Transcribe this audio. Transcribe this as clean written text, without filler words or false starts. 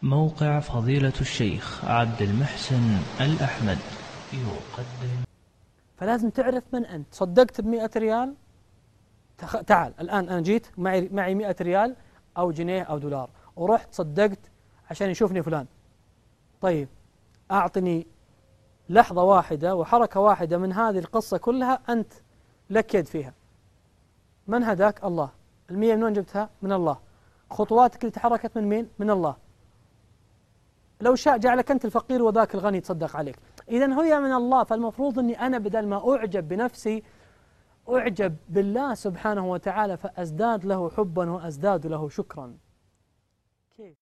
موقع فضيلة الشيخ عبد المحسن الأحمد يقدم. فلازم تعرف من أنت. صدقت ب100 ريال، تعال الآن أنا جيت معي 100 ريال أو جنيه أو دولار، ورحت صدقت عشان يشوفني فلان. طيب أعطني لحظة واحدة وحركة واحدة من هذه القصة كلها أنت لك يد فيها. من هداك؟ الله. 100 من وين جبتها؟ من الله. خطواتك اللي تحركت من مين؟ من الله. لو شاء جعلك أنت الفقير وذاك الغني يتصدق عليك. إذن هي من الله، فالمفروض أني أنا بدل ما أعجب بنفسي أعجب بالله سبحانه وتعالى، فأزداد له حبا وأزداد له شكرا.